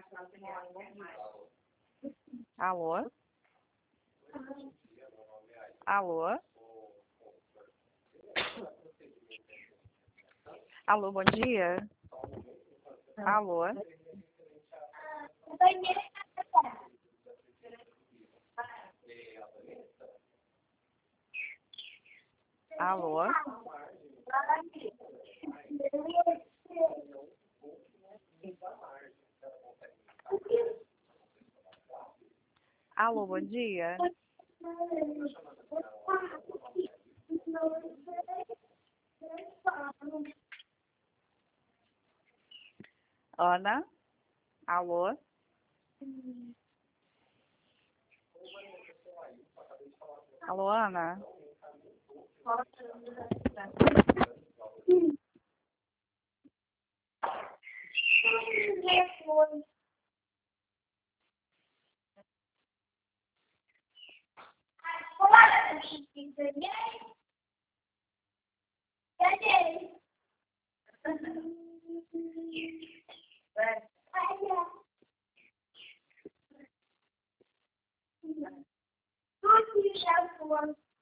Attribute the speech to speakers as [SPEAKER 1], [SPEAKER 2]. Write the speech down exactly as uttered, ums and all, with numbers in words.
[SPEAKER 1] Alô? Alô? Alô, bom dia. Alô? Alô? Alô, bom dia. Ana? Alô? Alô, Ana?
[SPEAKER 2] Tudo já foi.